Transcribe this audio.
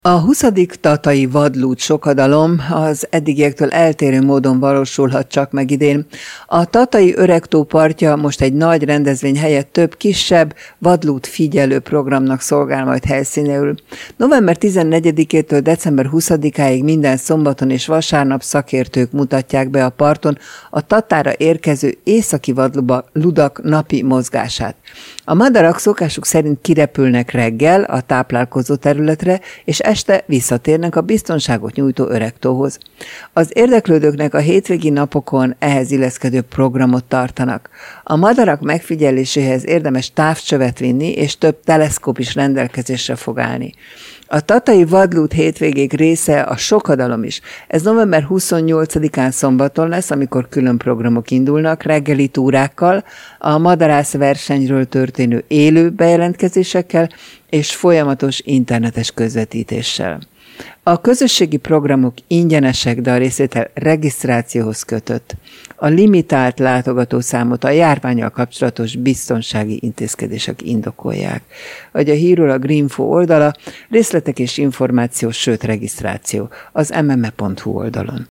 A 20. tatai vadlúd sokadalom az eddigiektől eltérő módon valósulhat csak meg idén. A tatai öregtó partja most egy nagy rendezvény helyett több kisebb vadlúd figyelő programnak szolgál majd helyszínéül. November 14-től december 20-áig minden szombaton és vasárnap szakértők mutatják be a parton a Tatára érkező északi vadludak napi mozgását. A madarak szokásuk szerint kirepülnek reggel a táplálkozó területre, és este visszatérnek a biztonságot nyújtó öregtóhoz. Az érdeklődőknek a hétvégi napokon ehhez illeszkedő programot tartanak. A madarak megfigyeléséhez érdemes távcsövet vinni, és több teleszkóp is rendelkezésre fog állni. A tatai vadlúd hétvégék része a sokadalom is. Ez november 28-án szombaton lesz, amikor külön programok indulnak, reggeli túrákkal, a madarász versenyről történő élő bejelentkezésekkel és folyamatos internetes közvetítéssel. A közösségi programok ingyenesek, de a részvétel regisztrációhoz kötött. A limitált látogatószámot a járvánnyal kapcsolatos biztonsági intézkedések indokolják. Vagy a hírről a Greenfo oldala, részletek és információ, sőt regisztráció az mme.hu oldalon.